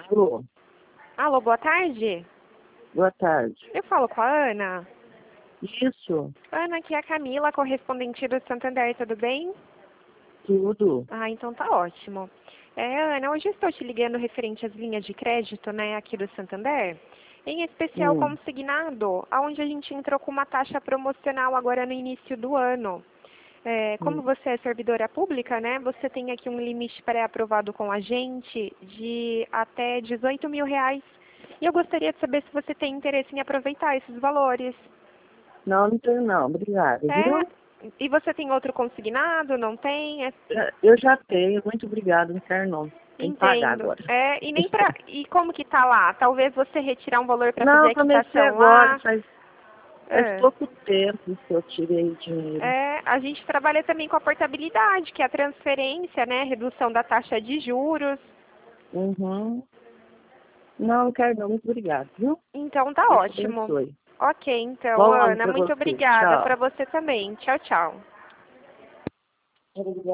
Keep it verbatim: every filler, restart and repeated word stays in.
Alô, Alô, boa tarde. boa tarde. Eu falo com a Ana. Isso, Ana, aqui é a Camila, correspondente do Santander, tudo bem? tudo. Ah, então tá ótimo. É, Ana, hoje eu estou te ligando referente às linhas de crédito, né, aqui do Santander. Em especial Hum, consignado, onde a gente entrou com uma taxa promocional agora no início do ano. É, como hum. você é servidora pública, né, você tem aqui um limite pré-aprovado com a gente de até dezoito mil reais. E eu gostaria de saber se você tem interesse em aproveitar esses valores. Não, não tenho não, obrigada, É, viu? e você tem outro consignado? Não tem? É, É, Eu já tenho, muito obrigada, não quero não. Tem que pagar entendo. agora. É, e nem pra, e como que tá lá? Talvez você retirar um valor para Não, fazer eu a comecei quitação agora, lá. faz, faz É. pouco tempo que eu tirei dinheiro. É, a gente trabalha também com a portabilidade, que é a transferência, né? Redução da taxa de juros. Uhum. Não, não quero não, muito obrigada, viu? Então tá Deus te ótimo. abençoe. Ok, então, Bom ano Ana, pra muito você. obrigada. Tchau. Para você também. Tchau, tchau. Obrigada.